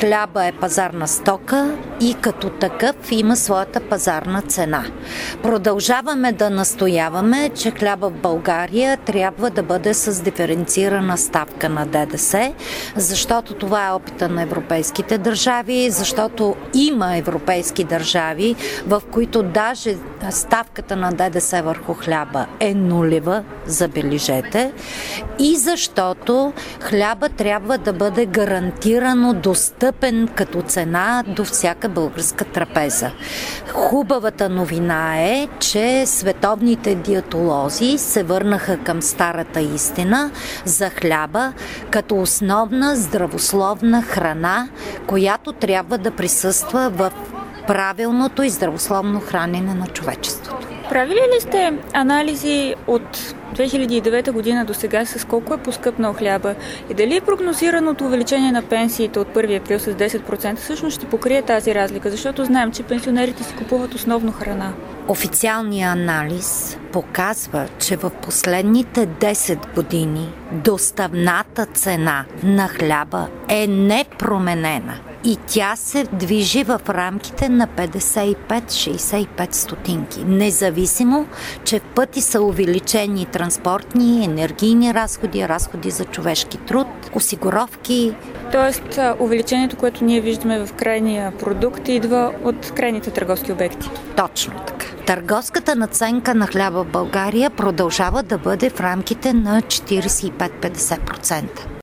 Хляба е пазарна стока и като такъв има своята пазарна цена. Продължаваме да настояваме, че хляба в България трябва да бъде с диференцирана ставка на ДДС, защото това е опита на европейските държави, защото има европейски държави, в които даже ставката на ДДС върху хляба е нулева, забележете, и защото хляба трябва да бъде гарантирано достъпен като цена до всяка българска трапеза. Хубавата новина е, че световните диетолози се върнаха към старата истина за хляба като основна здравословна храна, която трябва да присъства в правилното и здравословно хранене на човечеството. Правили ли сте анализи от 2009 година до сега с колко е поскъпнал хляба и дали прогнозираното увеличение на пенсиите от 1 април с 10% всъщност ще покрие тази разлика, защото знаем, че пенсионерите си купуват основно храна? Официалният анализ показва, че в последните 10 години доставната цена на хляба е непроменена и тя се движи в рамките на 55-65 стотинки. Независимо, че в пъти са увеличени транспортни, енергийни разходи, разходи за човешки труд, осигуровки. Тоест, увеличението, което ние виждаме в крайния продукт, идва от крайните търговски обекти. Точно така. Търговската надценка на хляба в България продължава да бъде в рамките на 45-50%.